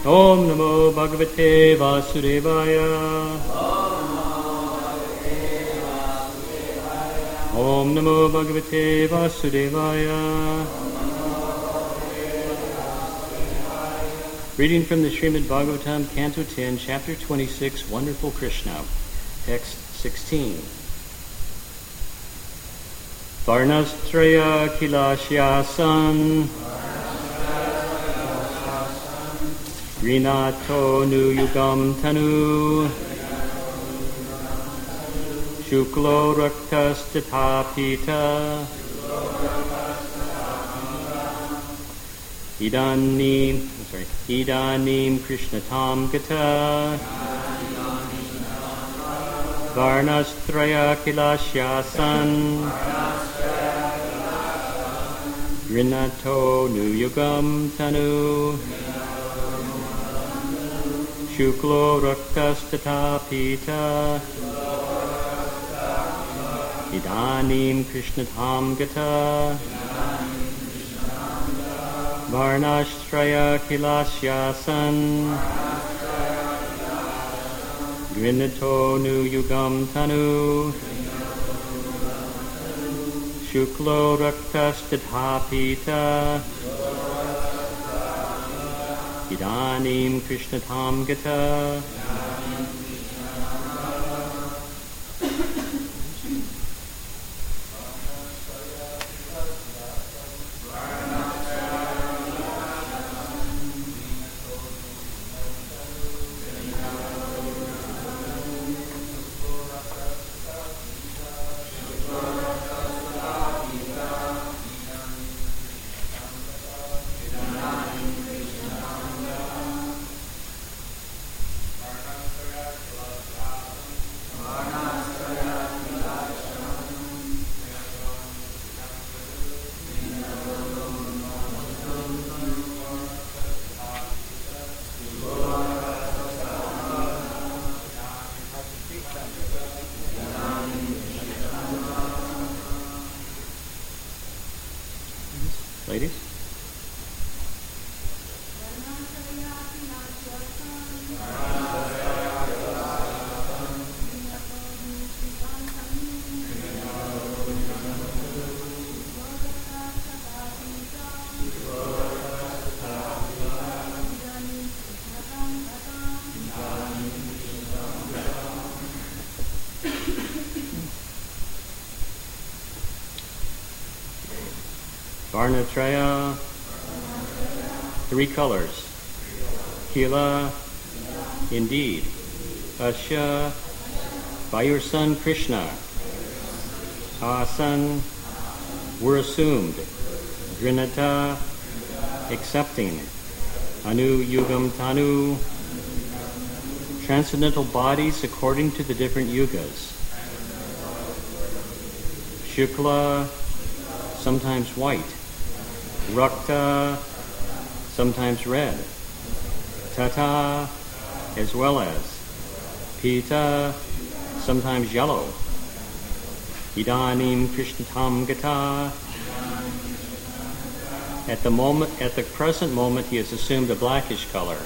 Om Namo Bhagavate Vasudevaya. Om Namo Bhagavate Vasudevaya. Reading from the Srimad Bhagavatam, Canto 10, Chapter 26, Wonderful Krishna, Text 16. Varnastraya Kilashyasan Grinato Nu Yugam Tanu Shuklo Raktas Tatapita Idanim Krishnatam Gata Varnastraya Kilashyasan Grinato Nu Yugam Tanu Shuklo Raktas Tatapita Idanim Krishnatam Gata Varnastraya Kilashyasan Grinato Nu Yugam Tanu Shuklo Raktas Tatapita Idanim Krishnatam Gata. Ladies? Varnatraya, three colors. Kila, indeed. Asya, by your son Krishna. Asan, were assumed. Grinata, accepting. Anu Yugam Tanu, transcendental bodies according to the different yugas. Shukla, sometimes white. Rakta, sometimes red. Tata, as well as. Pita, sometimes yellow. Idanim Krishnatam Gata. At the present moment, he has assumed a blackish color.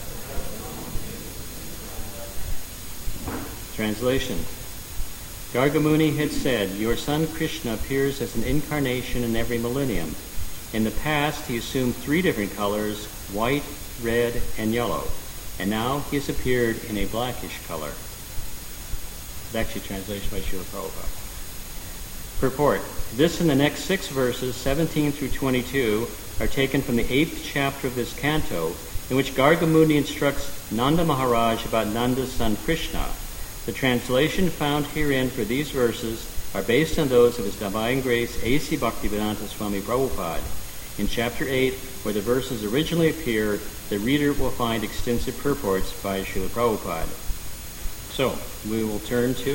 Translation. Gargamuni had said, your son Krishna appears as an incarnation in every millennium. In the past, he assumed three different colors, white, red, and yellow. And now he has appeared in a blackish color. It's actually translation by Srila Prabhupada. Purport. This and the next 6 verses, 17 through 22, are taken from the 8th chapter of this canto, in which Gargamuni instructs Nanda Maharaj about Nanda's son Krishna. The translation found herein for these verses are based on those of His Divine Grace A.C. Bhaktivedanta Swami Prabhupada. In Chapter 8, where the verses originally appear, the reader will find extensive purports by Srila Prabhupada. So, we will turn to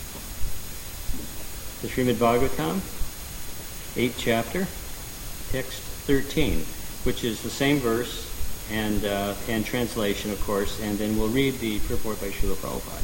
the Srimad Bhagavatam, 8th chapter, text 13, which is the same verse and translation, of course, and then we'll read the purport by Srila Prabhupada.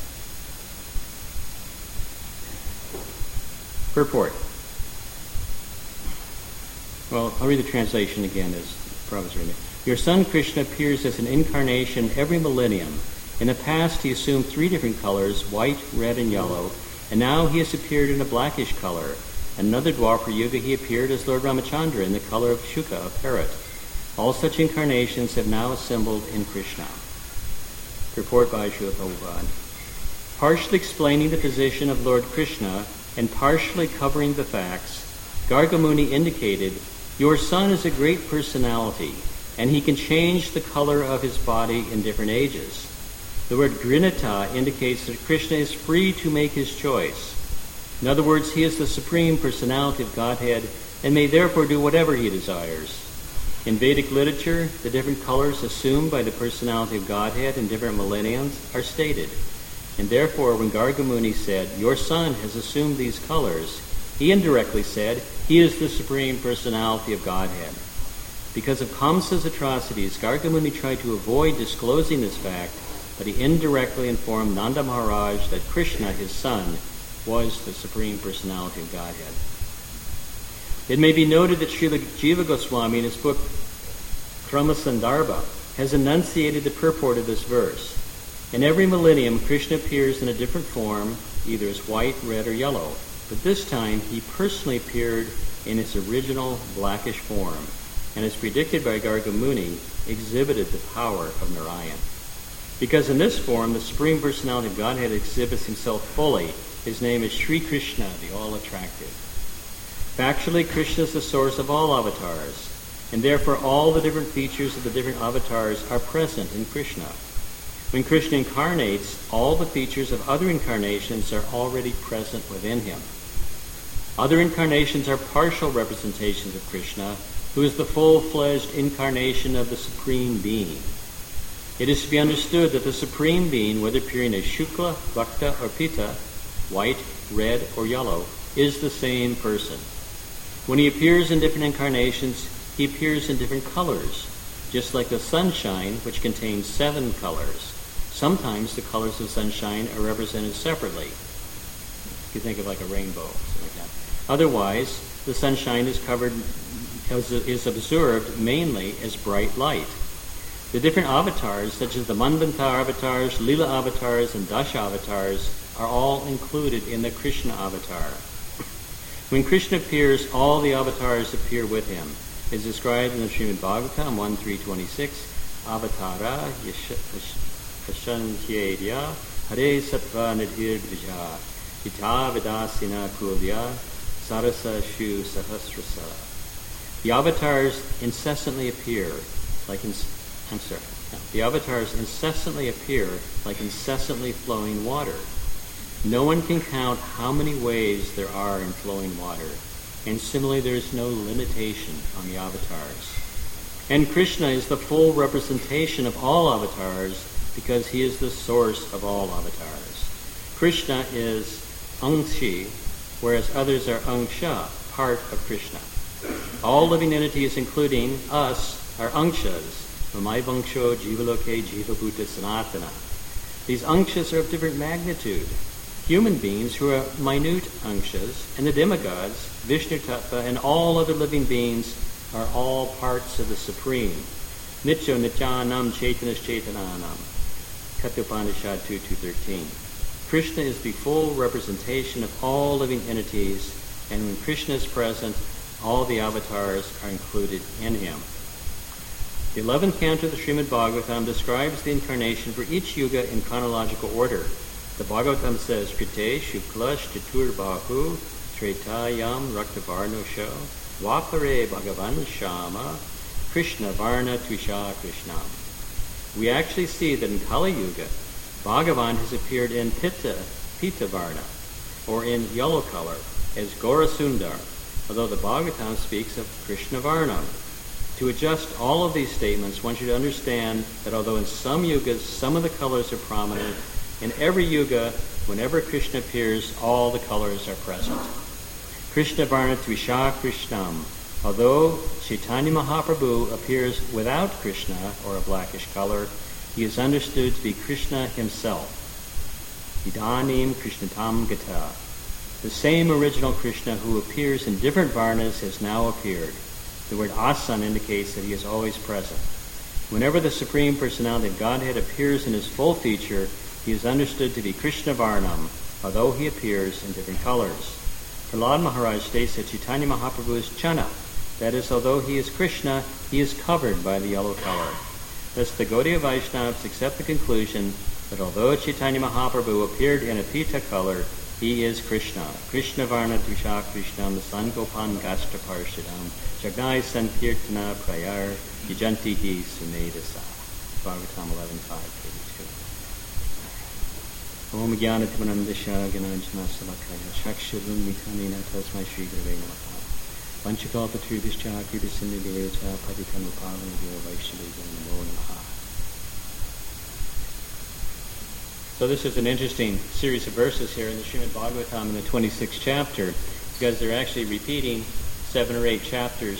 Purport. Well, I'll read the translation again as Prabhupada's reading it. Your son Krishna appears as an incarnation every millennium. In the past, he assumed 3 different colors, white, red, and yellow, and now he has appeared in a blackish color. In another Dwapara Yuga, he appeared as Lord Ramachandra in the color of Shuka, a parrot. All such incarnations have now assembled in Krishna. Purport by Srila Prabhupada. Partially explaining the position of Lord Krishna and partially covering the facts, Garga Muni indicated, your son is a great personality, and he can change the color of his body in different ages. The word Grinata indicates that Krishna is free to make his choice. In other words, he is the supreme personality of Godhead and may therefore do whatever he desires. In Vedic literature, the different colors assumed by the personality of Godhead in different millenniums are stated. And therefore, when Garga Muni said, your son has assumed these colors, he indirectly said, he is the supreme personality of Godhead. Because of Kamsa's atrocities, Garga Muni tried to avoid disclosing this fact, but he indirectly informed Nanda Maharaj that Krishna, his son, was the supreme personality of Godhead. It may be noted that Srila Jiva Goswami in his book Krama Sandarbha has enunciated the purport of this verse. In every millennium, Krishna appears in a different form, either as white, red, or yellow, but this time he personally appeared in his original blackish form, and as predicted by Garga Muni, exhibited the power of Narayan. Because in this form, the Supreme Personality of Godhead exhibits himself fully. His name is Sri Krishna, the all-attractive. Factually, Krishna is the source of all avatars, and therefore all the different features of the different avatars are present in Krishna. When Krishna incarnates, all the features of other incarnations are already present within him. Other incarnations are partial representations of Krishna, who is the full-fledged incarnation of the Supreme Being. It is to be understood that the Supreme Being, whether appearing as Shukla, Vakta, or Pita, white, red, or yellow, is the same person. When he appears in different incarnations, he appears in different colors, just like the sunshine, which contains 7 colors. Sometimes the colors of sunshine are represented separately. You think of like a rainbow, something like that. Otherwise, the sunshine is observed mainly as bright light. The different avatars, such as the Manvantar avatars, Leela avatars, and Dasha avatars, are all included in the Krishna avatar. When Krishna appears, all the avatars appear with him. As described in the Srimad Bhagavatam 1.3.26, Avatara Yashankyedya Hare Sattva Nidhir Dvija Ita Vidasina Kulya Sarasa Shu Sahasrasa. The avatars incessantly appear like incessantly flowing water. No one can count how many ways there are in flowing water, and similarly there is no limitation on the avatars. And Krishna is the full representation of all avatars because he is the source of all avatars. Krishna is Angshi, whereas others are Angsha, part of Krishna. All living entities, including us, are Angshas. Mamai Vangsho, Jivaloke, Jivabhuta, Sanatana. These Angshas are of different magnitude. Human beings who are minute Angshas, and the demigods, Vishnu Tattva, and all other living beings are all parts of the Supreme. Nityo Nityanam Chaitanas Chaitananam. Kathopanishad 2.2.13. Krishna is the full representation of all living entities, and when Krishna is present, all the avatars are included in him. The 11th canto of the Srimad Bhagavatam describes the incarnation for each yuga in chronological order. The Bhagavatam says, Krite Shuklash Chaturbahu Tretayam Raktavarnosho Dwapare Bhagavan Shama Krishna Varna Tvisha Krishnam. We actually see that in Kali Yuga, Bhagavan has appeared in Pita Varna, or in yellow color, as Gaurasundar, although the Bhagavatam speaks of Krishna Varna. To adjust all of these statements, one should understand that although in some yugas some of the colors are prominent, in every yuga, whenever Krishna appears, all the colors are present. Krishna Varna Tvisha Krishnam. Although Chaitanya Mahaprabhu appears without Krishna, or a blackish color, he is understood to be Krishna himself. Idanim Krishnatam Gata. The same original Krishna who appears in different varnas has now appeared. The word asan indicates that he is always present. Whenever the Supreme Personality of Godhead appears in his full feature, he is understood to be Krishna Varnam, although he appears in different colors. Prahlad Maharaj states that Chaitanya Mahaprabhu is Chana. That is, although he is Krishna, he is covered by the yellow color. Thus, the Gaudiya Vaishnavas accept the conclusion that although Chaitanya Mahaprabhu appeared in a pita color, he is Krishna. Krishna Varna Tusha Krishnam Sangopan Gashta Parshadam Jagnai Sankirtana Prayar Yajantihi Sumedasa. Bhagavatam 11.5, page 2. Om Jnana Timanandasha Gananjana Salakaya Shakshurun Mitanina Tasmai Shri Gurave Namaha Panchakalpa Trubhischa Kritisindhi Devata Patitam Upavana Deva Vaishnava Namo Namaha. So this is an interesting series of verses here in the Srimad Bhagavatam in the 26th chapter, because they're actually repeating 7 or 8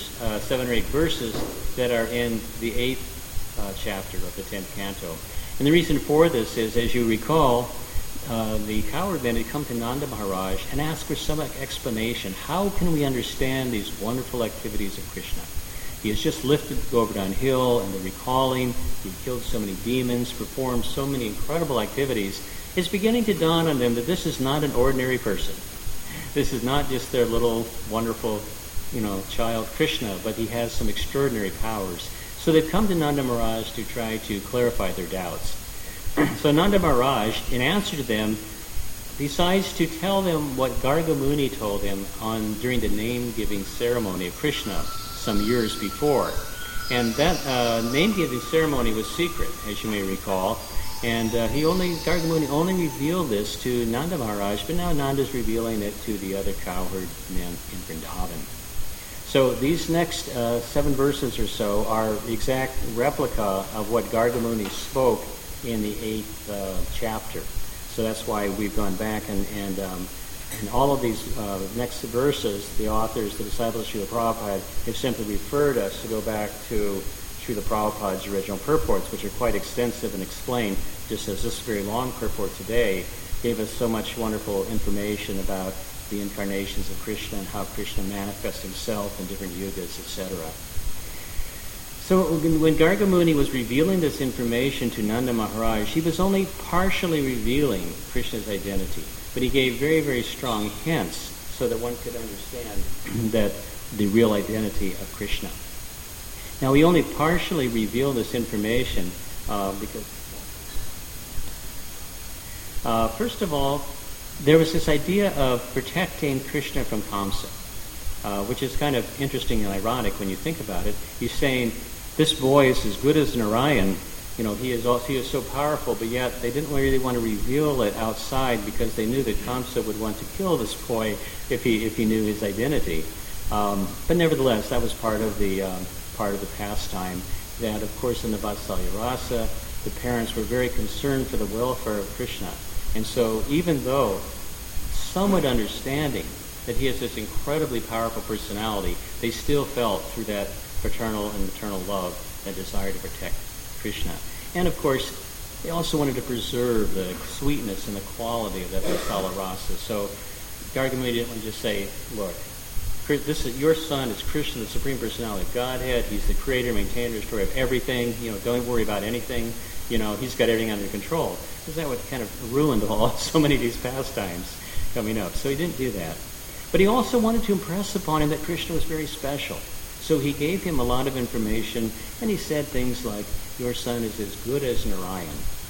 verses that are in the 8th chapter of the 10th canto. And the reason for this is, as you recall, the cowherd men had come to Nanda Maharaj and asked for some explanation. How can we understand these wonderful activities of Krishna? He has just lifted Govardhan Hill, and the recalling, he killed so many demons, performed so many incredible activities. It's beginning to dawn on them that this is not an ordinary person. This is not just their little wonderful, child Krishna, but he has some extraordinary powers. So they've come to Nanda Maharaj to try to clarify their doubts. So Nanda Maharaj, in answer to them, decides to tell them what Garga Muni told him during the name-giving ceremony of Krishna some years before. And that name-giving ceremony was secret, as you may recall. And Garga Muni only revealed this to Nanda Maharaj, but now Nanda's revealing it to the other cowherd men in Vrindavan. So these next 7 verses or so are the exact replica of what Garga Muni spoke in the 8th chapter. So that's why we've gone back and all of these next verses, the authors, the disciples of Srila Prabhupada, have simply referred us to go back to Srila Prabhupada's original purports, which are quite extensive and explain, just as this very long purport today gave us so much wonderful information about the incarnations of Krishna and how Krishna manifests himself in different yugas, etc. So when Garga Muni was revealing this information to Nanda Maharaj, he was only partially revealing Krishna's identity, but he gave very, very strong hints so that one could understand that the real identity of Krishna. Now, he only partially revealed this information because, first of all, there was this idea of protecting Krishna from Kamsa, which is kind of interesting and ironic when you think about it. He's saying, this boy is as good as Narayan. He is so powerful, but yet they didn't really want to reveal it outside because they knew that Kamsa would want to kill this boy if he knew his identity. But nevertheless, that was part of the pastime. That, of course, in the Vatsalya Rasa, the parents were very concerned for the welfare of Krishna. And so even though somewhat understanding that he has this incredibly powerful personality, they still felt through that paternal and maternal love that desire to protect Krishna. And of course, they also wanted to preserve the sweetness and the quality of that Vatsalya Rasa. So Garga Muni didn't just say, look, your son is Krishna, the Supreme Personality of Godhead. He's the creator, maintainer, destroyer of everything. Don't worry about anything. He's got everything under control. Because that would kind of ruin so many of these pastimes coming up. So he didn't do that. But he also wanted to impress upon him that Krishna was very special. So he gave him a lot of information, and he said things like, your son is as good as Narayan.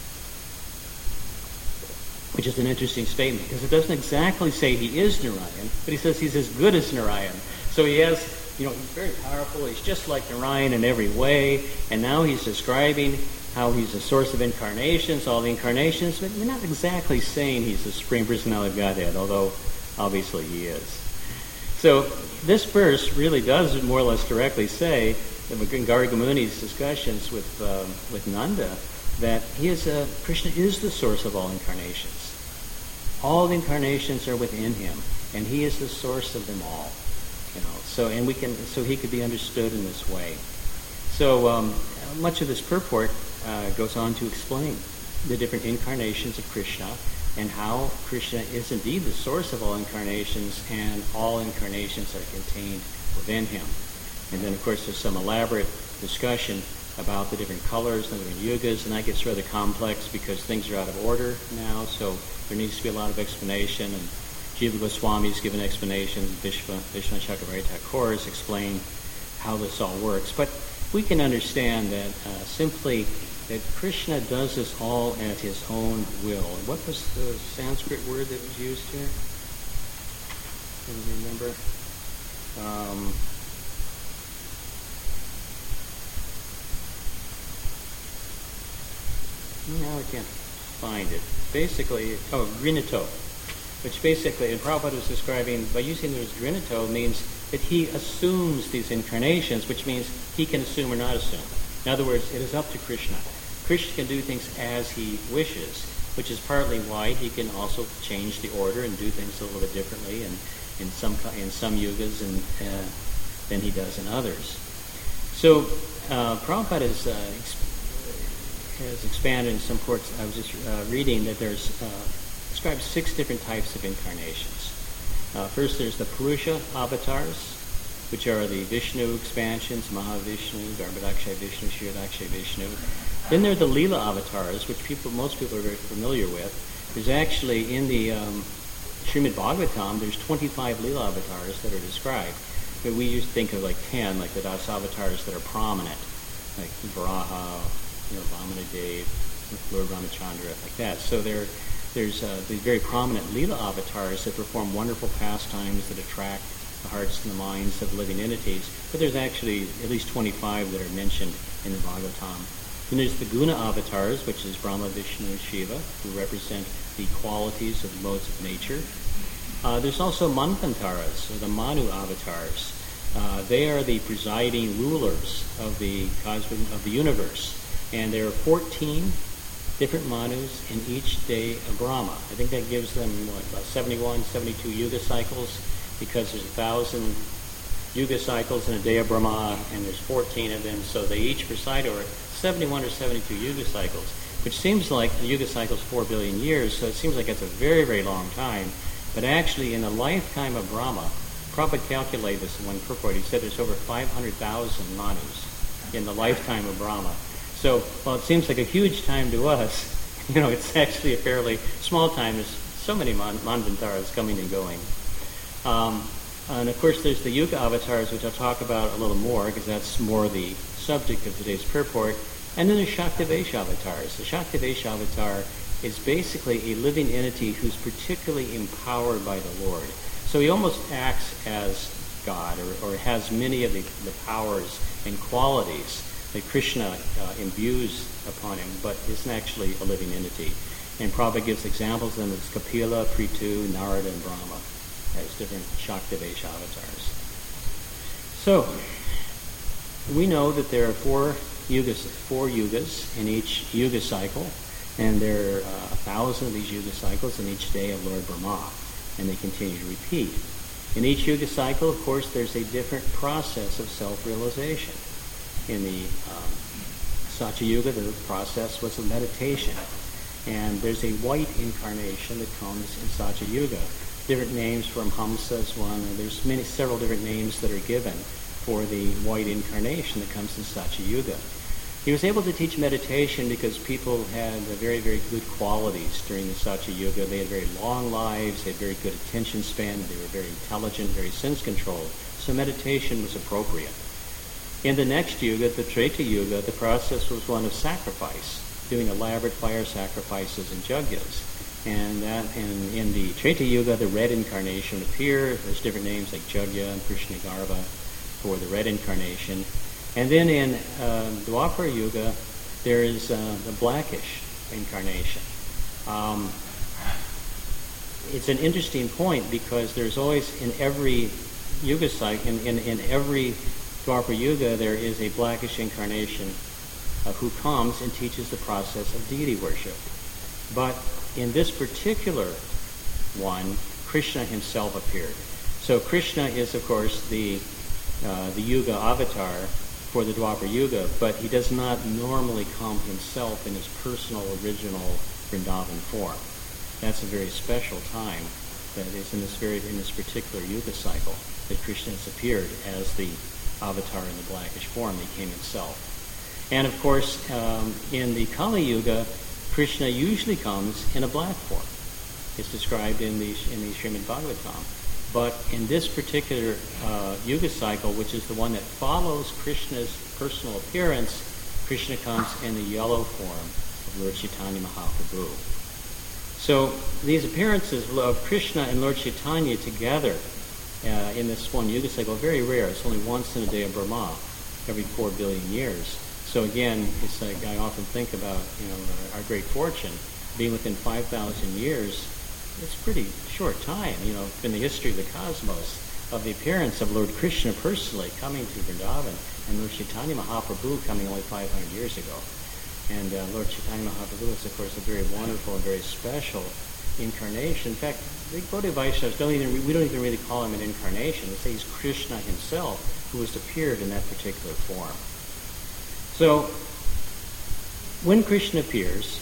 Which is an interesting statement, because it doesn't exactly say he is Narayan, but he says he's as good as Narayan. So he has, he's very powerful, he's just like Narayan in every way, and now he's describing how he's the source of incarnations, all the incarnations, but we're not exactly saying he's the Supreme Personality of Godhead, although obviously he is. So this verse really does more or less directly say, in Garga Muni's discussions with Nanda, that Krishna is the source of all incarnations. All the incarnations are within him, and he is the source of them all. So he could be understood in this way. So much of this purport goes on to explain the different incarnations of Krishna and how Krishna is indeed the source of all incarnations, and all incarnations are contained within him. And then, of course, there's some elaborate discussion about the different colors and the different yugas, and that gets rather complex because things are out of order now, so there needs to be a lot of explanation, and Jiva Goswami's given explanations, Vishnu Chakravarti Thakur has explained how this all works. But we can understand that simply that Krishna does this all at his own will. And what was the Sanskrit word that was used here? Can you remember? Now I can't find it. Basically, Grinito, which basically, and Prabhupada was describing, by using the word Grinito means that he assumes these incarnations, which means he can assume or not assume. In other words, it is up to Krishna. Krishna can do things as he wishes, which is partly why he can also change the order and do things a little bit differently and in some yugas and than he does in others. So Prabhupada has expanded in some ports. I was just reading that there's describes 6 different types of incarnations. First, there's the Purusha avatars, which are the Vishnu expansions, Mahavishnu, Garbhodakshay Vishnu, Kshirodakshay Vishnu. Then there are the Leela avatars, which most people are very familiar with. There's actually, in the Srimad Bhagavatam, there's 25 Leela avatars that are described. But we used to think of like 10, like the Das avatars that are prominent, like Varaha, Vamanadev, Lord Ramachandra, like that. So there's the very prominent Leela avatars that perform wonderful pastimes that attract the hearts and the minds of living entities. But there's actually at least 25 that are mentioned in the Bhagavatam. Then there's the Guna avatars, which is Brahma, Vishnu, and Shiva, who represent the qualities of the modes of nature. There's also Manvantaras, or the Manu avatars. They are the presiding rulers of the universe. And there are 14 different Manus in each day of Brahma. I think that gives them, about 71, 72 Yuga cycles, because there's 1,000 Yuga cycles in a day of Brahma, and there's 14 of them, so they each preside over 71 or 72 Yuga cycles, which seems like the Yuga cycle is 4 billion years, so it seems like it's a very, very long time. But actually, in the lifetime of Brahma, Prabhupada calculated this in one purport. He said there's over 500,000 Manus in the lifetime of Brahma. So, while it seems like a huge time to us, it's actually a fairly small time. There's so many Manvantaras coming and going. And of course, there's the Yuga avatars, which I'll talk about a little more, because that's more the subject of today's purport. And then there's Shaktivesh avatars. The Shaktivesh avatar is basically a living entity who's particularly empowered by the Lord. So he almost acts as God, or has many of the powers and qualities that Krishna imbues upon him, but isn't actually a living entity. And Prabhupada gives examples of them as Kapila, Prithu, Narada, and Brahma as different Shaktivesh avatars. So, we know that there are 4 yugas in each yuga cycle, and there are 1,000 of these yuga cycles in each day of Lord Brahma, and they continue to repeat. In each yuga cycle, of course, there's a different process of self-realization. In the Satya Yuga, the process was of meditation. And there's a white incarnation that comes in Satya Yuga. Different names from Hamsa is one, and there's several different names that are given for the white incarnation that comes in Satya Yuga. He was able to teach meditation because people had very, very good qualities during the Satya Yuga. They had very long lives, they had very good attention span, they were very intelligent, very sense-controlled. So meditation was appropriate. In the next yuga, the Treta Yuga, the process was one of sacrifice, doing elaborate fire sacrifices and yagyas. And in the Treta Yuga, the red incarnation would appear. There's different names like Jagya and Krishnagarbha for the red incarnation. And then in Dwapara Yuga, there is the blackish incarnation. It's an interesting point because there's always, in every yuga cycle, in every Dwapara Yuga, there is a blackish incarnation who comes and teaches the process of deity worship. But in this particular one, Krishna himself appeared. So Krishna is, of course, the Yuga avatar for the Dwapara Yuga, but he does not normally come himself in his personal, original Vrindavan form. That's a very special time that is in this particular Yuga cycle that Krishna has appeared as the avatar in the blackish form. He came himself. And of course, in the Kali Yuga, Krishna usually comes in a black form. It's described in the Srimad Bhagavatam. But in this particular Yuga cycle, which is the one that follows Krishna's personal appearance, Krishna comes in the yellow form of Lord Chaitanya Mahaprabhu. So these appearances of Krishna and Lord Chaitanya together in this one Yuga cycle are very rare. It's only once in a day of Brahma, every 4 billion years. So again, it's like I often think about, our great fortune being within 5,000 years. It's a pretty short time, in the history of the cosmos, of the appearance of Lord Krishna personally coming to Vrindavan, and Lord Chaitanya Mahaprabhu coming only 500 years ago. And Lord Chaitanya Mahaprabhu is, of course, a very wonderful and very special incarnation. In fact, the Gaudiya Vaishnavas we don't even really call him an incarnation. We say he's Krishna himself, who has appeared in that particular form. So, when Krishna appears,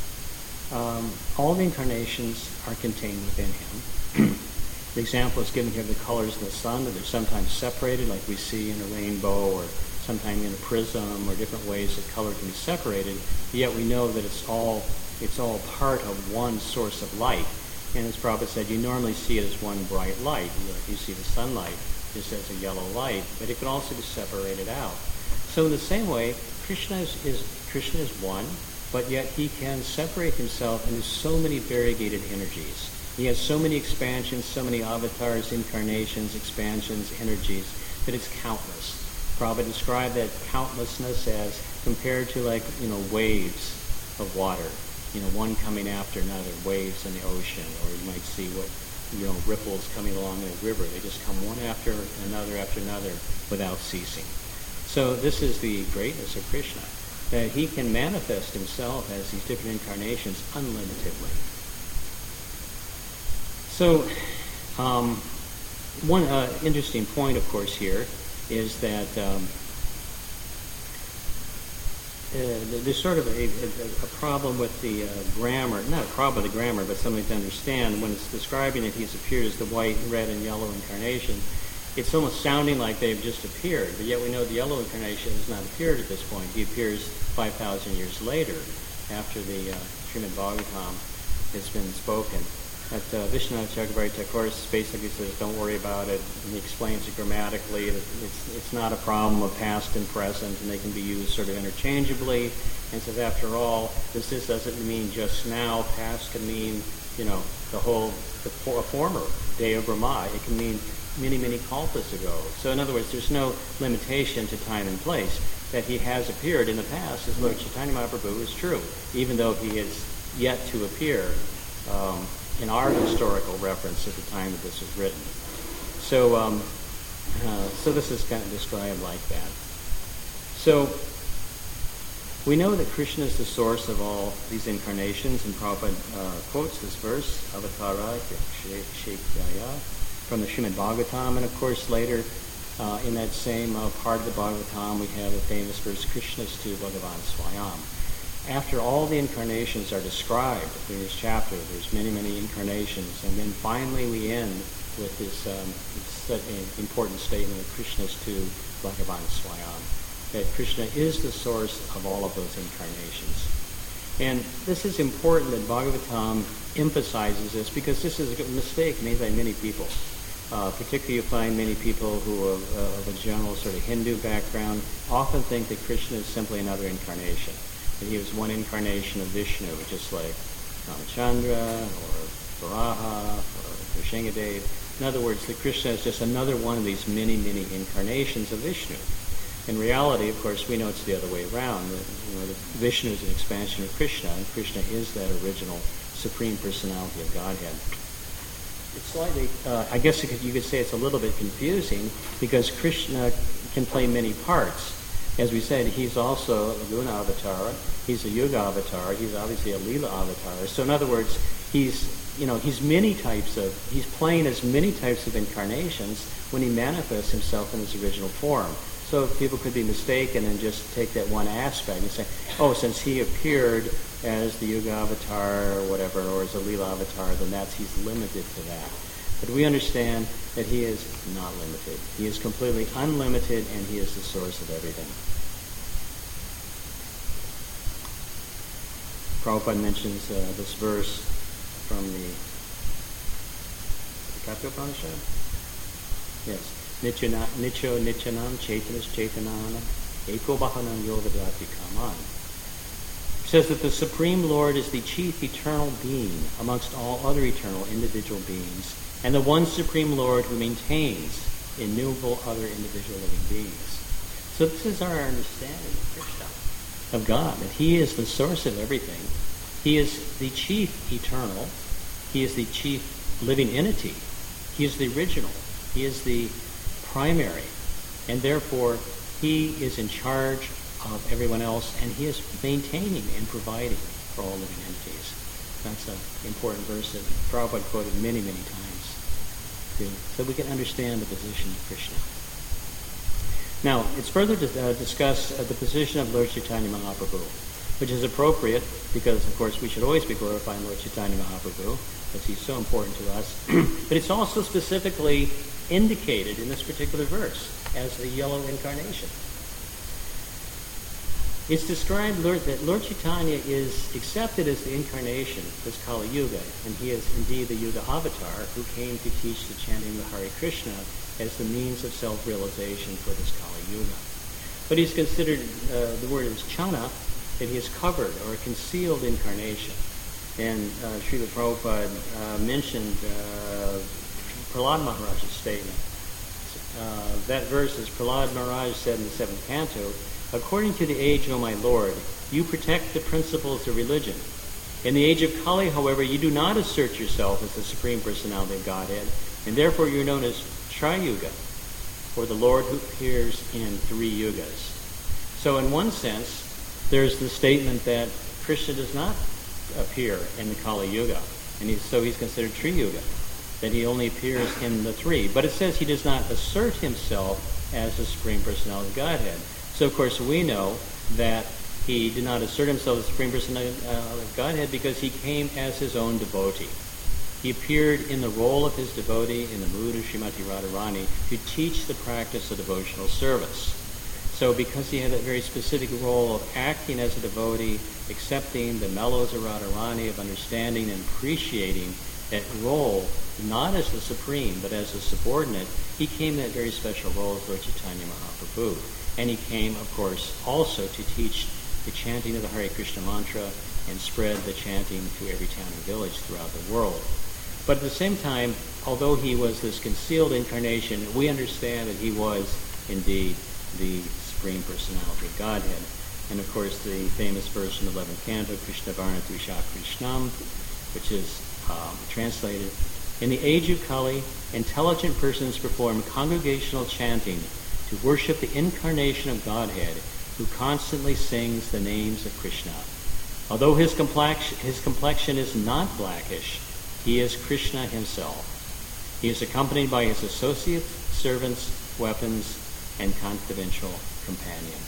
all the incarnations are contained within him. The example is given here of the colors of the sun, that they're sometimes separated, like we see in a rainbow, or sometimes in a prism, or different ways that color can be separated. Yet we know that it's all part of one source of light. And as Prabhupada said, you normally see it as one bright light. You see the sunlight just as a yellow light, but it can also be separated out. So in the same way, Krishna is one, but yet he can separate himself into so many variegated energies. He has so many expansions, so many avatars, incarnations, expansions, energies, that it's countless. Prabhupada described that countlessness as compared to waves of water, one coming after another, waves in the ocean, or you might see ripples coming along in a river. They just come one after another without ceasing. So this is the greatness of Krishna, that he can manifest himself as these different incarnations unlimitedly. So one interesting point, of course, here is that there's sort of a problem with the grammar, not a problem with the grammar, but something to understand. When it's describing that he's appeared as the white, red, and yellow incarnation, it's almost sounding like they've just appeared, but yet we know the yellow incarnation has not appeared at this point. He appears 5,000 years later, after the Srimad Bhagavatam has been spoken. At Vishwanath Chakravarti Thakur basically says, don't worry about it. And he explains it grammatically. It's not a problem of past and present, and they can be used sort of interchangeably. And says, after all, this doesn't mean just now. Past can mean, the former day of Brahma. It can mean many, many kalpas ago. So in other words, there's no limitation to time and place. That he has appeared in the past as Lord Chaitanya Mahaprabhu is true, even though he is yet to appear in our historical reference at the time that this was written. So, so this is kind of described like that. So we know that Krishna is the source of all these incarnations, and Prabhupada quotes this verse, Avatara Shekhyaya, from the Srimad Bhagavatam, and of course later in that same part of the Bhagavatam we have the famous verse, Krishnastu Bhagavan Swayam. After all the incarnations are described in this chapter, there's many, many incarnations, and then finally we end with this important statement of Krishnastu Bhagavan Swayam, that Krishna is the source of all of those incarnations. And this is important that Bhagavatam emphasizes this, because this is a mistake made by many people. Particularly you find many people who are of a general sort of Hindu background often think that Krishna is simply another incarnation. That he was one incarnation of Vishnu, just like Ramachandra or Varaha or Nrsingadev. In other words, that Krishna is just another one of these many, many incarnations of Vishnu. In reality, of course, we know it's the other way around. That Vishnu is an expansion of Krishna, and Krishna is that original Supreme Personality of Godhead. It's slightly, I guess you could say it's a little bit confusing, because Krishna can play many parts. As we said, he's also a Guna avatar, he's a Yuga avatar, he's obviously a Leela avatar. So in other words, he's playing as many types of incarnations when he manifests himself in his original form. So people could be mistaken and just take that one aspect and say, oh, since he appeared as the Yuga avatar or whatever, or as a Leela avatar, then he's limited to that. But we understand that he is not limited. He is completely unlimited, and he is the source of everything. Prabhupada mentions this verse from the Kathopanishad. Yes. Nicho Nichanam Chaitanas Chaitanana Eko Bahanam Yogadati Kaman. It says that the Supreme Lord is the chief eternal being amongst all other eternal individual beings, and the one Supreme Lord who maintains innumerable other individual living beings. So this is our understanding of Krishna, of God, that He is the source of everything. He is the chief eternal. He is the chief living entity. He is the original. He is the primary. And therefore, He is in charge of everyone else, and He is maintaining and providing for all living entities. That's an important verse that Prabhupada quoted many, many times, so we can understand the position of Krishna. Now, it's further to discuss the position of Lord Chaitanya Mahaprabhu, which is appropriate because, of course, we should always be glorifying Lord Chaitanya Mahaprabhu, because he's so important to us. But it's also specifically indicated in this particular verse as the yellow incarnation. It's described that Lord Chaitanya is accepted as the incarnation of this Kali Yuga, and he is indeed the Yuga avatar who came to teach the chanting of the Hare Krishna as the means of self-realization for this Kali Yuga. But he's considered, the word is chana, that he is covered or a concealed incarnation. And Srila Prabhupada mentioned Prahlad Maharaj's statement. That verse, as Prahlad Maharaj said in the 7th canto, "According to the age, O my Lord, you protect the principles of religion. In the age of Kali, however, you do not assert yourself as the Supreme Personality of Godhead, and therefore you're known as Tri-Yuga, or the Lord who appears in 3 yugas." So in one sense, there's the statement that Krishna does not appear in the Kali Yuga, and so he's considered Tri-Yuga, that he only appears in the 3. But it says he does not assert himself as the Supreme Personality of Godhead. So, of course, we know that he did not assert himself as the Supreme Personality of Godhead because he came as his own devotee. He appeared in the role of his devotee in the mood of Srimati Radharani to teach the practice of devotional service. So because he had that very specific role of acting as a devotee, accepting the mellows of Radharani, of understanding and appreciating that role, not as the supreme, but as a subordinate, he came in that very special role as Lord Chaitanya Mahaprabhu. And he came, of course, also to teach the chanting of the Hare Krishna mantra and spread the chanting to every town and village throughout the world. But at the same time, although he was this concealed incarnation, we understand that he was indeed the Supreme Personality of Godhead. And of course, the famous verse in the 11th canto, Krishna Varna Dusha Krishnam, which is translated, "In the age of Kali, intelligent persons perform congregational chanting to worship the incarnation of Godhead, who constantly sings the names of Krishna. Although his complexion is not blackish, he is Krishna himself. He is accompanied by his associates, servants, weapons, and confidential companions."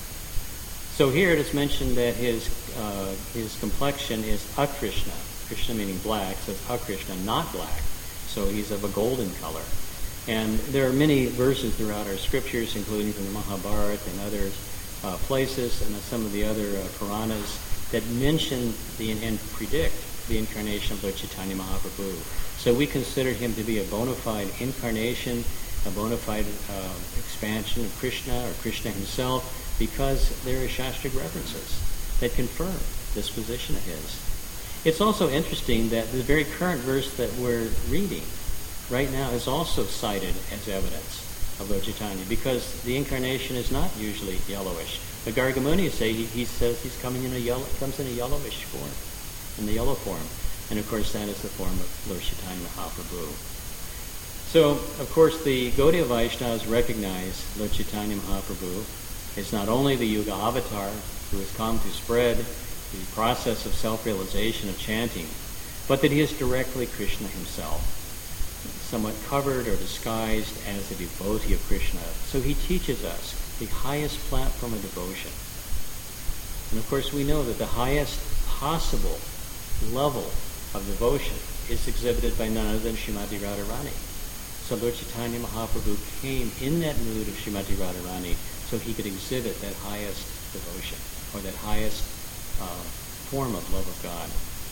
So here it is mentioned that his complexion is akrishna, Krishna meaning black, so it's akrishna, not black. So he's of a golden color. And there are many verses throughout our scriptures, including from the Mahabharata and other places, and some of the other Puranas, that mention and predict the incarnation of Lord Chaitanya Mahaprabhu. So we consider him to be a bona fide incarnation, a bona fide expansion of Krishna, or Krishna himself, because there are Shastric references that confirm this position of his. It's also interesting that the very current verse that we're reading right now is also cited as evidence of Lord Chaitanya, because the incarnation is not usually yellowish. The Gargamuni he says he's comes in a yellowish form, in the yellow form. And of course that is the form of Lord Chaitanya Mahaprabhu. So, of course, the Gaudiya Vaishnavas recognize Lord Chaitanya Mahaprabhu is not only the Yuga avatar who has come to spread the process of self-realization of chanting, but that he is directly Krishna himself, somewhat covered or disguised as a devotee of Krishna. So he teaches us the highest platform of devotion. And of course we know that the highest possible level of devotion is exhibited by none other than Srimati Radharani. So Lord Chaitanya Mahaprabhu came in that mood of Srimati Radharani so he could exhibit that highest devotion, or that highest form of love of God.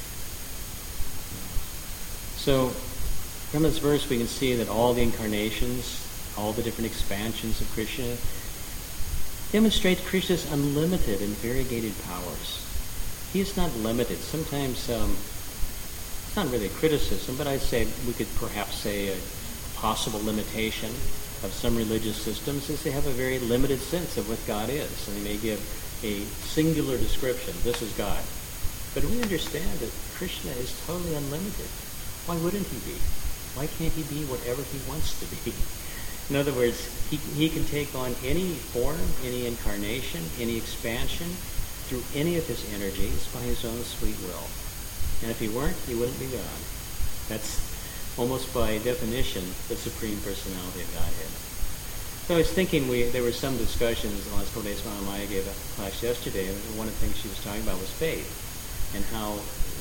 So from this verse we can see that all the incarnations, all the different expansions of Krishna demonstrate Krishna's unlimited and variegated powers. He is not limited. Sometimes it's not really a criticism, but I'd say we could perhaps say a possible limitation of some religious systems is they have a very limited sense of what God is. And they may give a singular description, this is God. But we understand that Krishna is totally unlimited. Why wouldn't he be? Why can't he be whatever he wants to be? In other words, he can take on any form, any incarnation, any expansion through any of his energies by his own sweet will. And if he weren't, he wouldn't be God. That's almost by definition the Supreme Personality of Godhead. So I was thinking there were some discussions the last couple days when Maya gave a class yesterday, and one of the things she was talking about was faith and how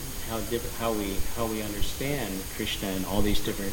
we understand Krishna in all these different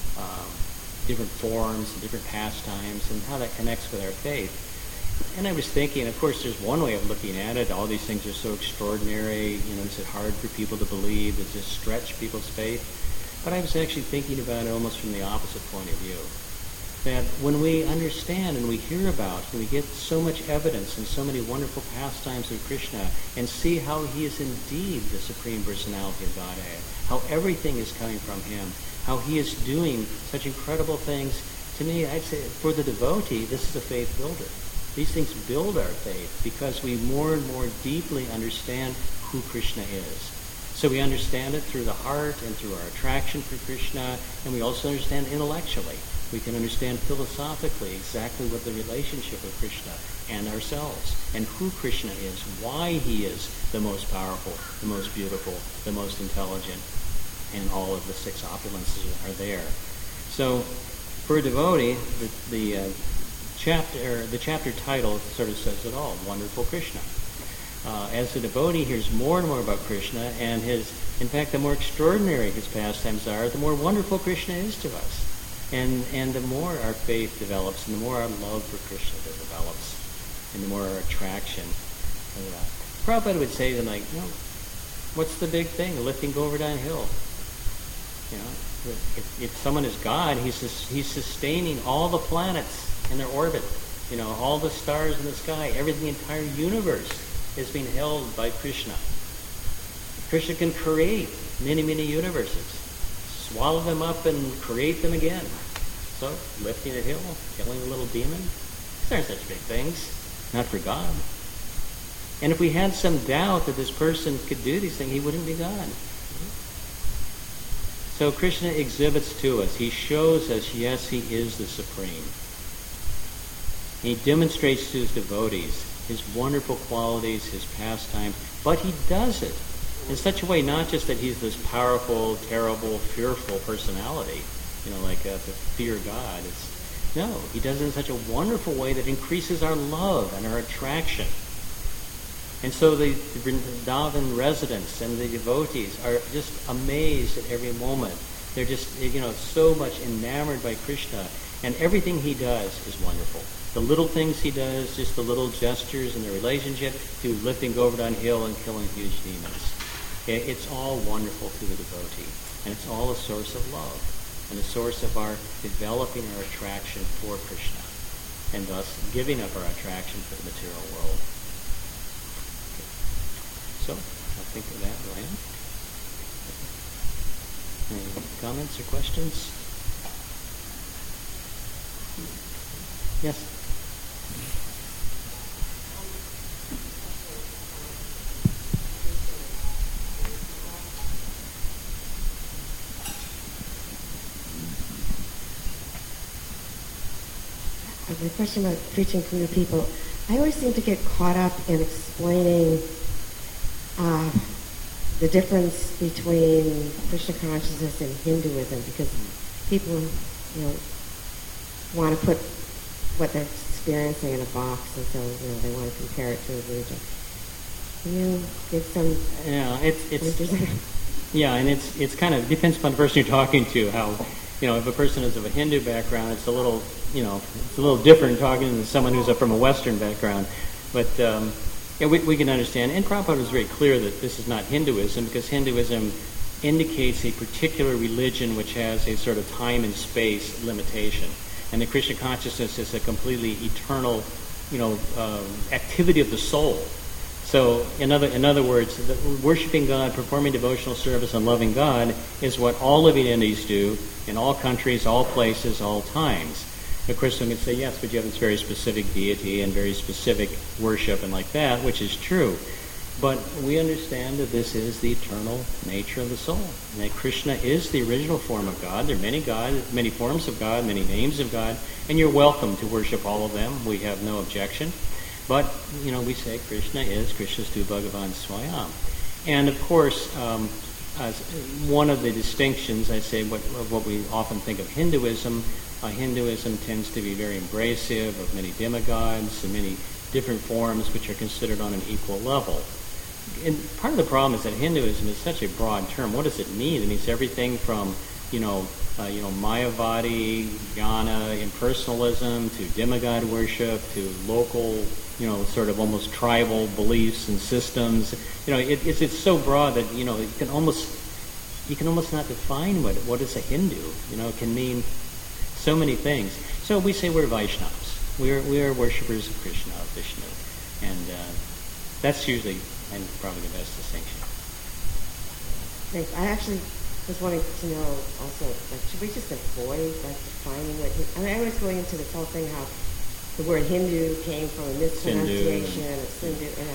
forms and different pastimes, and how that connects with our faith. And I was thinking, of course, there's one way of looking at it. All these things are so extraordinary. Is it hard for people to believe? Does it stretch people's faith? But I was actually thinking about it almost from the opposite point of view. That when we understand and we hear about, and we get so much evidence and so many wonderful pastimes of Krishna, and see how he is indeed the Supreme Personality of Godhead, how everything is coming from him, how he is doing such incredible things, to me, I'd say for the devotee, this is a faith builder. These things build our faith because we more and more deeply understand who Krishna is. So we understand it through the heart and through our attraction for Krishna, and we also understand intellectually. We can understand philosophically exactly what the relationship of Krishna and ourselves, and who Krishna is, why he is the most powerful, the most beautiful, the most intelligent, and all of the six opulences are there. So for a devotee, the chapter title sort of says it all, Wonderful Krishna. As the devotee hears more and more about Krishna, and in fact, the more extraordinary his pastimes are, the more wonderful Krishna is to us. And the more our faith develops, and the more our love for Krishna develops, and the more our attraction. Prabhupada would say to them, what's the big thing? Lifting Govardhan Hill. If someone is God, he's sustaining all the planets in their orbit. All the stars in the sky, everything, the entire universe is being held by Krishna. Krishna can create many, many universes, swallow them up and create them again. So, lifting a hill, killing a little demon, these aren't such big things, not for God. And if we had some doubt that this person could do these things, he wouldn't be God. So Krishna exhibits to us, he shows us, yes, he is the Supreme. He demonstrates to his devotees his wonderful qualities, his pastimes, but he does it in such a way, not just that he's this powerful, terrible, fearful personality, like to fear God. No, he does it in such a wonderful way that increases our love and our attraction. And so the Vrindavan residents and the devotees are just amazed at every moment. They're just, so much enamored by Krishna, and everything he does is wonderful. The little things he does, just the little gestures in the relationship, to lifting Govardhan Hill and killing huge demons. It's all wonderful to the devotee, and it's all a source of love, and a source of our developing our attraction for Krishna, and thus giving up our attraction for the material world. Okay. So, I think of that, Ryan. Any comments or questions? Yes? The question about preaching to the people, I always seem to get caught up in explaining the difference between Krishna consciousness and Hinduism, because people, want to put what they're experiencing in a box, and so they want to compare it to a religion. Can you give some? Yeah, and it's kind of depends upon the person you're talking to. How if a person is of a Hindu background, it's a little different talking to someone who's from a Western background. But Yeah, we can understand. And Prabhupada was very clear that this is not Hinduism, because Hinduism indicates a particular religion which has a sort of time and space limitation. And the Krishna consciousness is a completely eternal, activity of the soul. So, in other words, worshiping God, performing devotional service, and loving God is what all living entities do in all countries, all places, all times. Of course, one could say, yes, but you have this very specific deity and very specific worship and like that, which is true. But we understand that this is the eternal nature of the soul, and that Krishna is the original form of God. There are many forms of God, many names of God, and you're welcome to worship all of them. We have no objection. But, we say Krishna is Krishnastu Bhagavan Swayam. And, of course, as one of the distinctions, I say, what we often think of Hinduism, Hinduism tends to be very embracive of many demigods and many different forms which are considered on an equal level. And part of the problem is that Hinduism is such a broad term. What does it mean? It means everything from, Mayavadi, jnana, impersonalism, to demigod worship, to local, sort of almost tribal beliefs and systems. It's so broad that you can almost not define what is a Hindu. It can mean so many things. So we say we're Vaishnavas. We are worshippers of Krishna, of Vishnu, and that's usually probably the best distinction. Thanks. I actually was wanting to know also, should we just avoid defining what? I was going into this whole thing how the word Hindu came from a mispronunciation of Sindhu, and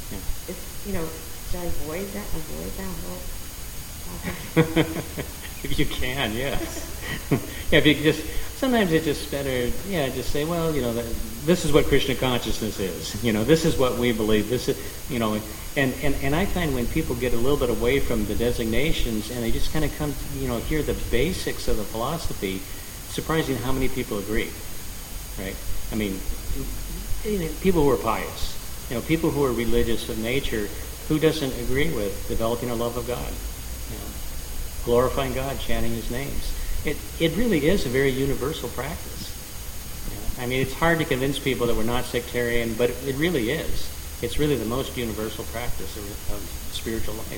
should I avoid that whole topic? If you can, yes. If you sometimes it's just better, just say, well, this is what Krishna consciousness is. This is what we believe. This is, and I find when people get a little bit away from the designations and they just kind of come, hear the basics of the philosophy, it's surprising how many people agree, right? I mean, people who are pious, people who are religious of nature, who doesn't agree with developing a love of God, glorifying God, chanting His names? It really is a very universal practice. I mean, it's hard to convince people that we're not sectarian, but it really is. It's really the most universal practice of spiritual life.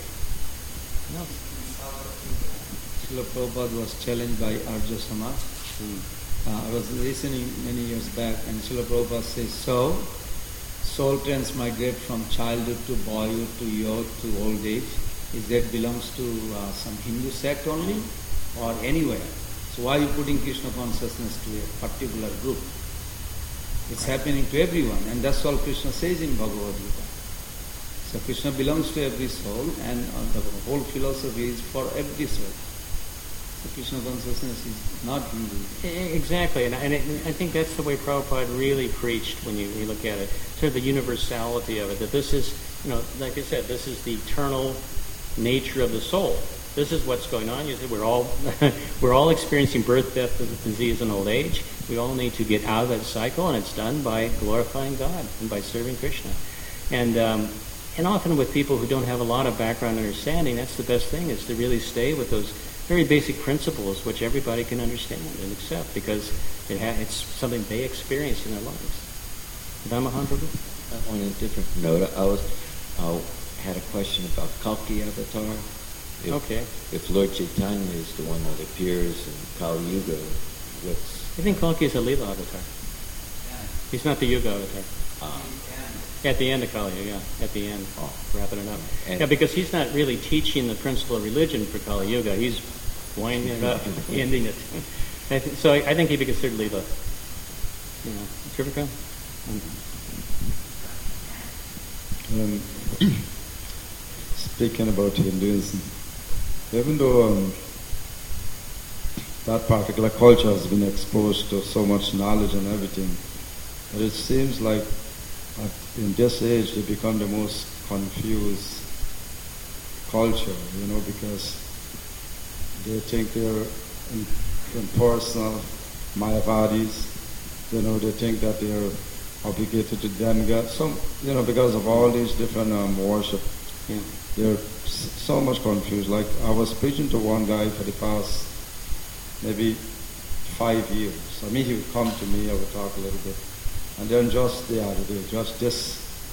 Srila Prabhupada was challenged by Arya Samaj. I was listening many years back, and Srila Prabhupada says, soul transmigrate from childhood to boyhood to youth to old age. Is that belongs to some Hindu sect only or anywhere? So why are you putting Krishna consciousness to a particular group? It's happening to everyone, and that's all Krishna says in Bhagavad Gita. So Krishna belongs to every soul, and the whole philosophy is for every soul. So Krishna consciousness is not Hindu. Exactly, and I think that's the way Prabhupada really preached when you look at it, sort of the universality of it, that this is, like I said, this is the eternal nature of the soul. This is what's going on. You said we're all experiencing birth, death, disease, and old age. We all need to get out of that cycle, and it's done by glorifying God and by serving Krishna. And often with people who don't have a lot of background understanding, that's the best thing, is to really stay with those very basic principles which everybody can understand and accept, because it's something they experience in their lives. On a different note, I had a question about Kalki Avatar. If Lord Chaitanya is the one that appears in Kali Yuga, I think Kalki is a Leela avatar. He's not the Yuga avatar. At the end of Kali Yuga, at the end, wrapping it up. Because he's not really teaching the principle of religion for Kali Yuga. He's winding it up, ending it. So I think he'd be considered Leela. Trivika? Speaking about Hinduism, even though that particular culture has been exposed to so much knowledge and everything, but it seems like in this age they become the most confused culture, because they think they're impersonal Mayavadis, they think that they're obligated to demigods, because of all these different worship. They're so much confused. Like, I was preaching to one guy for the past maybe 5 years. I mean, he would come to me, I would talk a little bit. And then just the other day, just this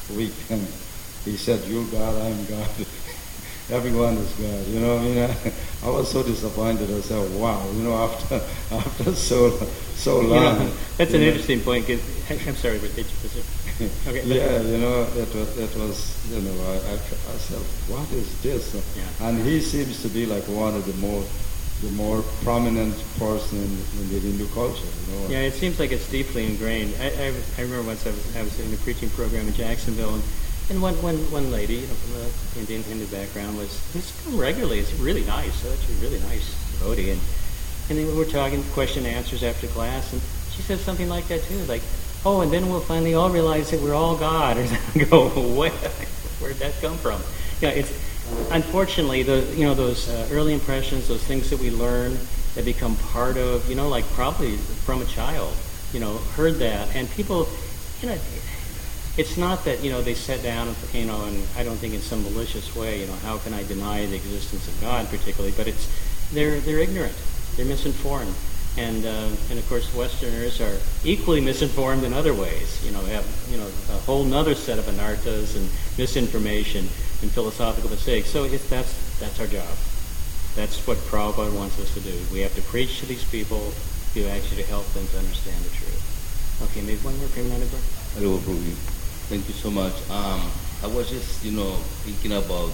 weekend. He said, "You God, I'm God." Everyone is God. You know, I mean, I was so disappointed. I said, "Wow, you know, after so long." You know, that's an interesting point. I'm sorry, but okay. Yeah, you know, it was, you know, I said, "What is this?" Yeah. And he seems to be like one of the more prominent person in the Hindu culture. You know. Yeah, it seems like it's deeply ingrained. I remember once I was in a preaching program in Jacksonville, and one lady, you know, from an Indian Hindu background was come regularly. It's really nice. So actually, really nice devotee, and then we were talking question and answers after class, and she said something like that too, like, "Oh, and then we'll finally all realize that we're all God." And I go, where'd that come from? Yeah, it's unfortunately those early impressions, those things that we learn that become part of, you know, like probably from a child, you know, heard that, and people, you know. It's not that, you know, they sat down and, you know, and I don't think in some malicious way, you know, how can I deny the existence of God particularly, but it's, they're ignorant, they're misinformed, and of course Westerners are equally misinformed in other ways, you know, have, you know, a whole nother set of anarthas and misinformation and philosophical mistakes, so that's our job. That's what Prabhupada wants us to do. We have to preach to these people to actually help them to understand the truth. Okay, maybe one more Prima Nanda. Hello, Prabhu. Thank you so much. I was just, you know, thinking about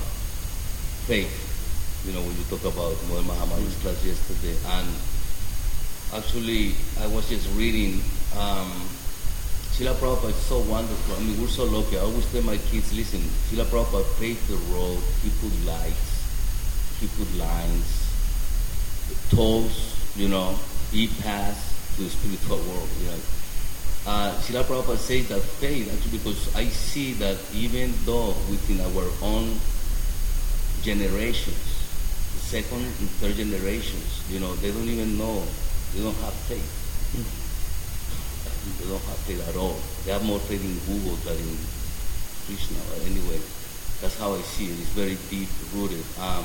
faith, you know, when you talk about Mohan Mahamani's class yesterday. And actually, I was just reading, Srila Prabhupada is so wonderful. I mean, we're so lucky. I always tell my kids, listen, Srila Prabhupada paved the road. He put lights, he put lines, tolls, you know, he passed to the spiritual world, you know. Srila Prabhupada says that faith, actually, because I see that even though within our own generations, the second and third generations, you know, they don't even know, they don't have faith. They don't have faith at all. They have more faith in Google than in Krishna. But anyway, that's how I see it. It's very deep rooted.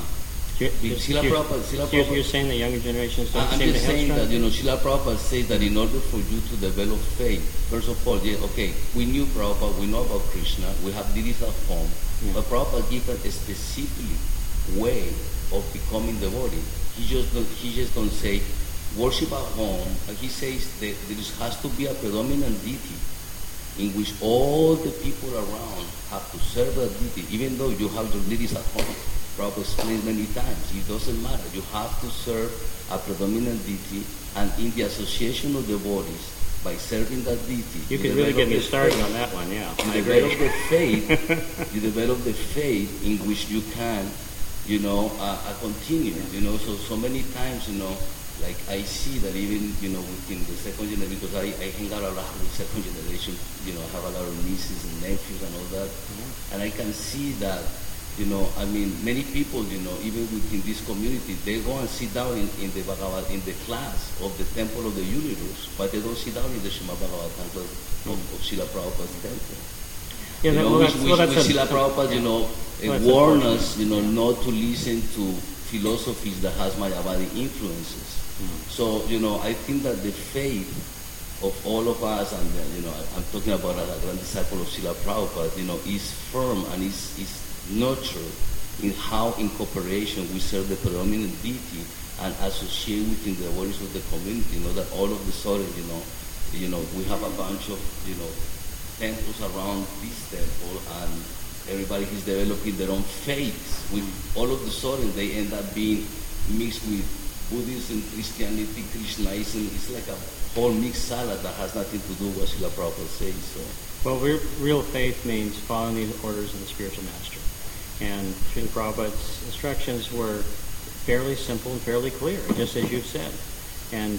You're saying the younger generations don't I'm seem just to have saying strong? that, you know, Srila Prabhupada says that in order for you to develop faith, first of all, yeah, okay, we knew Prabhupada, we know about Krishna, we have deities at home, but Prabhupada gives us a specific way of becoming devotee. He just don't say worship at home, and he says that there has to be a predominant deity in which all the people around have to serve that deity, even though you have your deities at home. Prabhupada explained many times, it doesn't matter. You have to serve a predominant deity, and in the association of devotees, by serving that deity, You could really get me started on that one, yeah. You develop the faith. You develop the faith in which you can, you know, continue. You know, so many times, you know, like I see that even, you know, within the second generation, because I hang out a lot with second generation. You know, I have a lot of nieces and nephews and all that, and I can see that. You know, I mean, many people, you know, even within this community, they go and sit down in the Bhagavad, in the class of the Temple of the Universe, but they don't sit down in the Srimad Bhagavatam of Srila Prabhupada's temple. Yeah, you know, which Srila Prabhupada, you know, warn us, you know, not to listen to philosophies that has Mayavadi influences. So, you know, I think that the faith of all of us, and, you know, I'm talking about a grand disciple of Srila Prabhupada, you know, is firm and is nurtured in how in cooperation we serve the predominant deity and associate within the words of the community. You know, that all of a sudden, you know, we have a bunch of, you know, temples around this temple, and everybody is developing their own faiths. With all of a sudden, they end up being mixed with Buddhism, Christianity, Krishnaism. It's like a whole mixed salad that has nothing to do with what Srila Prabhupada says. So. Well, real faith means following the orders of the spiritual master. And Srila Prabhupada's instructions were fairly simple and fairly clear, just as you've said. And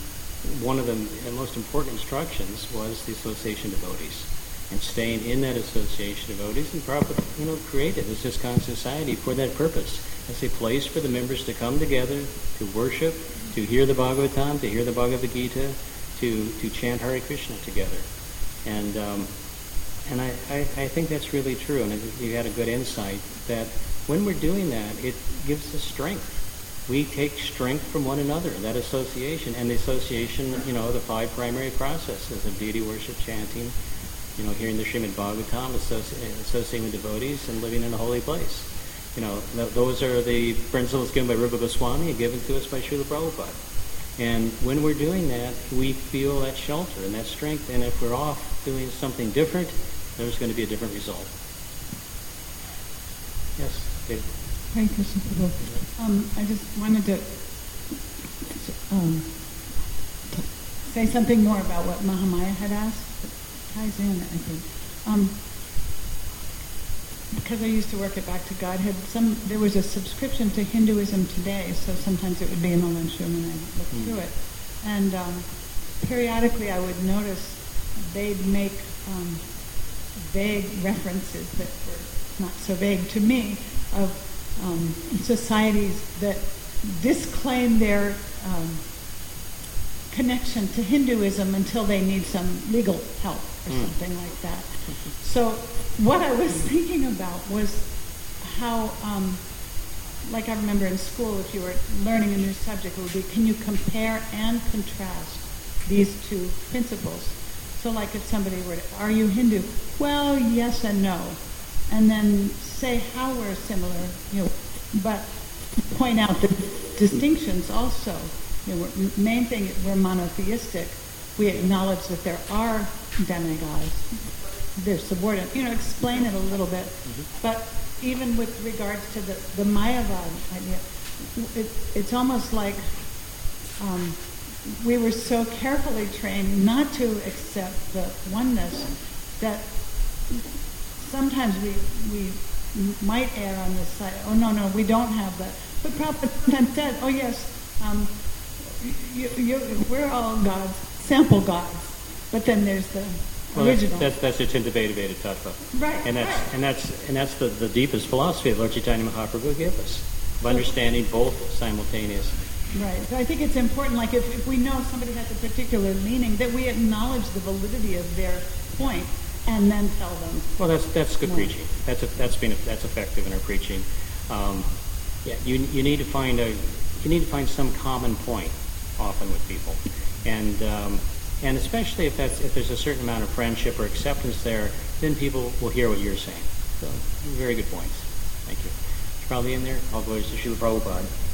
one of the most important instructions was the association of devotees, and staying in that association of devotees. And Prabhupada, you know, created this ISKCON society for that purpose, as a place for the members to come together, to worship, to hear the Bhagavatam, to hear the Bhagavad Gita, to chant Hare Krishna together. And I think that's really true, and you had a good insight that when we're doing that, it gives us strength. We take strength from one another, that association, and the association, you know, the 5 primary processes of deity worship, chanting, hearing the Srimad Bhagavatam, associating with devotees, and living in a holy place. Those are the principles given by Rupa Goswami and given to us by Srila Prabhupada. And when we're doing that, we feel that shelter and that strength. And if we're off doing something different, there's going to be a different result. Yes, David. Hare Krishna Prabhu. I just wanted to say something more about what Mahamaya had asked. It ties in, I think. Because I used to work at Back to Godhead, there was a subscription to Hinduism Today, so sometimes it would be in the lunchroom and I'd look through it. And periodically I would notice they'd make vague references that were not so vague to me of societies that disclaim their connection to Hinduism until they need some legal help or something like that. So what I was thinking about was how, like I remember in school, if you were learning a new subject, it would be, can you compare and contrast these two principles? So like if somebody were to, are you Hindu? Well, yes and no. And then say how we're similar, but point out the distinctions also. Main thing, we're monotheistic. We acknowledge that there are demigods. They're subordinate. Explain it a little bit. But even with regards to the Mayavad idea, it's almost like we were so carefully trained not to accept the oneness that sometimes we might err on this side. Oh, no, we don't have that. But Prabhupada sometimes said, oh, yes, we're all gods, sample gods. But then there's the original. That's the Chintabheda Tattva. Right. And that's the deepest philosophy that Lord Chaitanya Mahaprabhu gave us, of understanding both simultaneously. Right. So I think it's important, like if we know somebody has a particular meaning, that we acknowledge the validity of their point and then tell them. Well, that's good preaching. That's effective in our preaching. You need to find some common point often with people, and especially if there's a certain amount of friendship or acceptance there, then people will hear what you're saying. So very good points. Thank you. It's probably in there. I'll go to Srila Prabhupada.